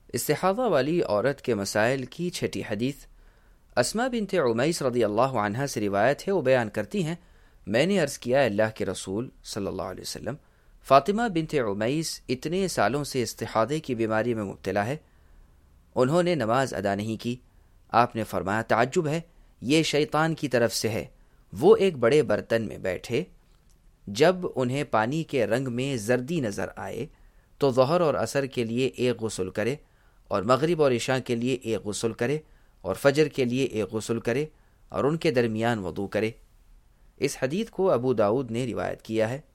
इस्तिहादा वाली औरत के मसाइल की छठी हदीस अस्मा बिन्ते उमैस रज़ियल्लाहु अन्हा से रिवायत है। वो बयान करती हैं, मैंने अर्ज़ किया अल्लाह के रसूल सल्लल्लाहु अलैहि वसल्लम, फ़ातिमा बिन्ते उमैस इतने सालों से इस्तिहादे की बीमारी में मुब्तला है, उन्होंने नमाज अदा नहीं की। आपने फरमाया, ताज्जुब है, ये शैतान की तरफ से है। वो एक बड़े बर्तन में बैठे, जब उन्हें पानी के रंग में जर्दी नजर आए तो ज़ोहर और असर के लिए एक गुस्ल करे और मगरिब और इशा के लिए एक गुस्ल करे और फजर के लिए एक गुस्ल करे और उनके दरमियान वज़ू करे। इस हदीस को अबू दाऊद ने रिवायत किया है।